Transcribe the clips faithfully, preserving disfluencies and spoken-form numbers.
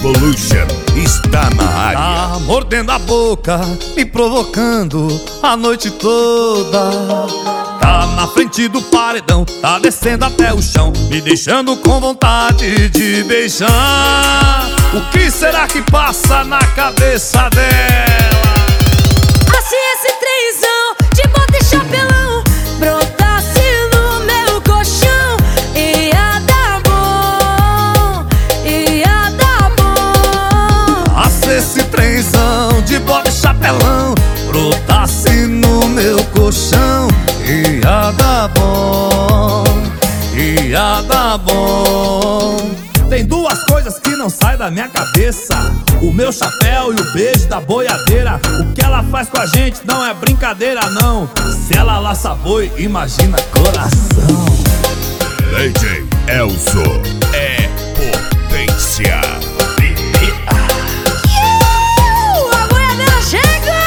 Evolution está na área. Tá mordendo a boca, me provocando a noite toda. Tá na frente do paredão, tá descendo até o chão, me deixando com vontade de beijar. O que será que passa na cabeça dela? Assim esse trenzão de bota e chapelão brotasse no meu colchão, ia dar bom, ia dar bom. Assim esse trenzão de bota e chapelão brotasse no meu colchão, ia dar bom, ia dar bom. Tem duas coisas que não saem da minha cabeça: o meu chapéu e o beijo da boiadeira. O que ela faz com a gente não é brincadeira não. Se ela laça boi, imagina coração. D J Elzo é potência. A boiadeira chega,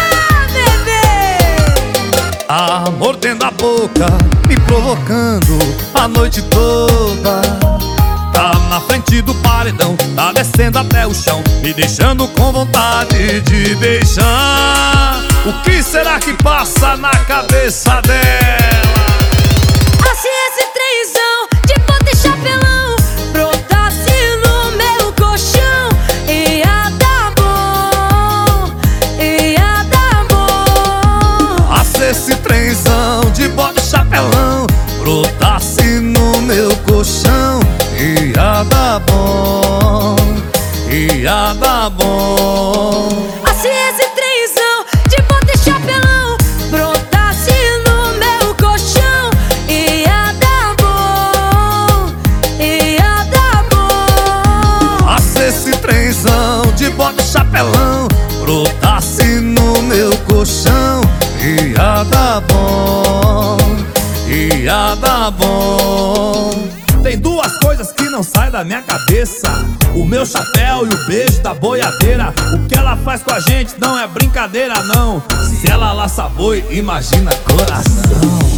bebê! Tá mordendo a boca, me provocando a noite toda. Tá na frente do paredão, tá descendo até o chão, me deixando com vontade de beijar. O que será que passa na cabeça dela? Assim esse trenzão de bota e chapelão brotasse no meu colchão, ia dar bom, ia dar bom. Assim esse trenzão de bota e chapelão brotasse no meu colchão, ia dar bom, ia dar bom. Assim esse trenzão de bota e chapelão brotasse no meu colchão, ia dar bom, ia dar bom. Assim esse trenzão de bota e chapelão brotasse no meu colchão, ia dar bom, ia dar bom. Tem duas coisas que não saem da minha cabeça: o meu chapéu e o beijo da boiadeira. O que ela faz com a gente não é brincadeira não. Se ela laça boi, imagina coração.